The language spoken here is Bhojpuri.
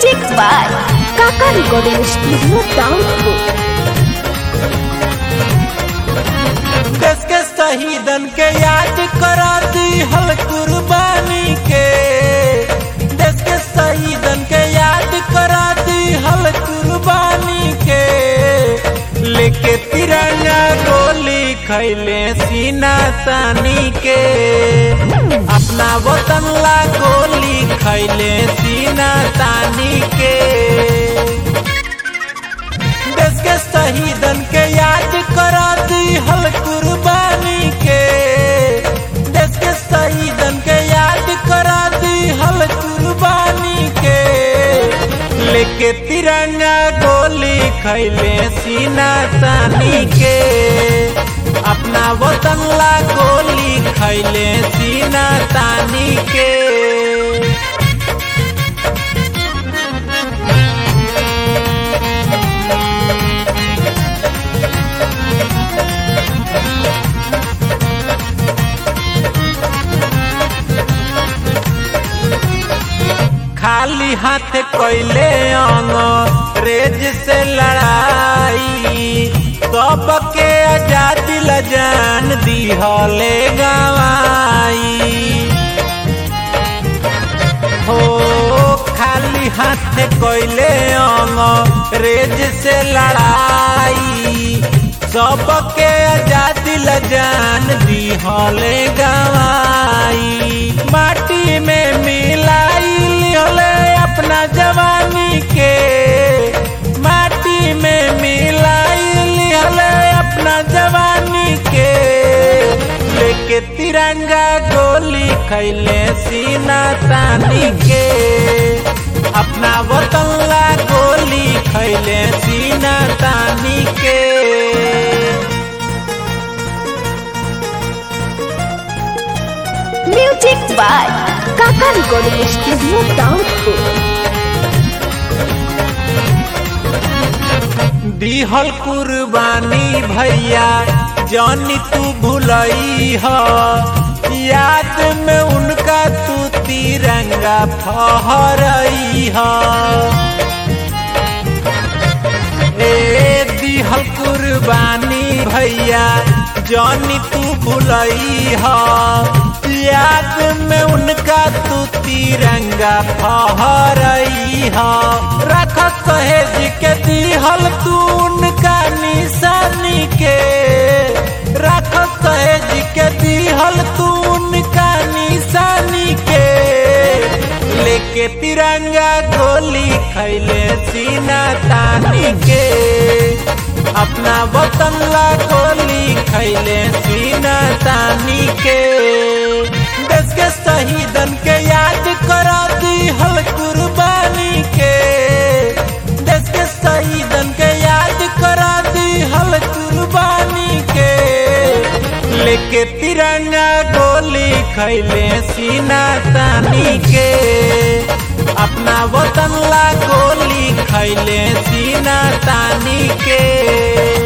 Music by Kaka Recording Studio Download. देश के शहीदन के याद करा दी हल कुर्बानी के। देश के शहीदन के याद करा दी हल कुर्बानी के। लेके तिरंगा गोली खैले सीना तानी के। अपना वतन ला गोली खैले सीना तानी के। देश के शहीदन के याद करा दी हल कुर्बानी के। देश के शहीदन के याद करा दी हल कुर्बानी के। लेके तिरंगा गोली खैले सीना तानी के। अपना वतन ला गोली खैले सीना तानी के। खाली हाथ कैले अंग्रेज से लड़ाई। सब के आजादी ला जान दिहले गवाई। हो खाली हाथ कैले अंग्रेज से लड़ाई। सब के आजादी ला जान दिहले गवाई। माटी में मिलाई अपना जवानी के। माटी में मिलाई अपना जवानी के। लेके तिरंगा गोली खैले सीना तानी के। अपना वतन ला गोली खैले सीना तानी के। Music by Kaka Recording Studio Download. दिहल कुर्बानी भैया जानी तू भुलई ह। याद में उनका तू तिरंगा फहरई ह। ए दिहल कुर्बानी भैया जानी तू भुलई ह। याद में उनका तू तिरंगा फहरई ह। रख सहेज के दिहल तू उनका निशानी के। रख सहेज के दिहल तू उनका निशानी के। लेके तिरंगा गोली खैले सीना तानी के। अपना वतन ला गोली खैले सीना तानी के। देश के शहीदन के याद करा दी हल कुर्बानी के। देश के शहीदन के याद करा दी हल कुर्बानी के। लेके तिरंगा गोली खैले सीना तानी के। अपना वतन ला गोली खैले सीना तानी के।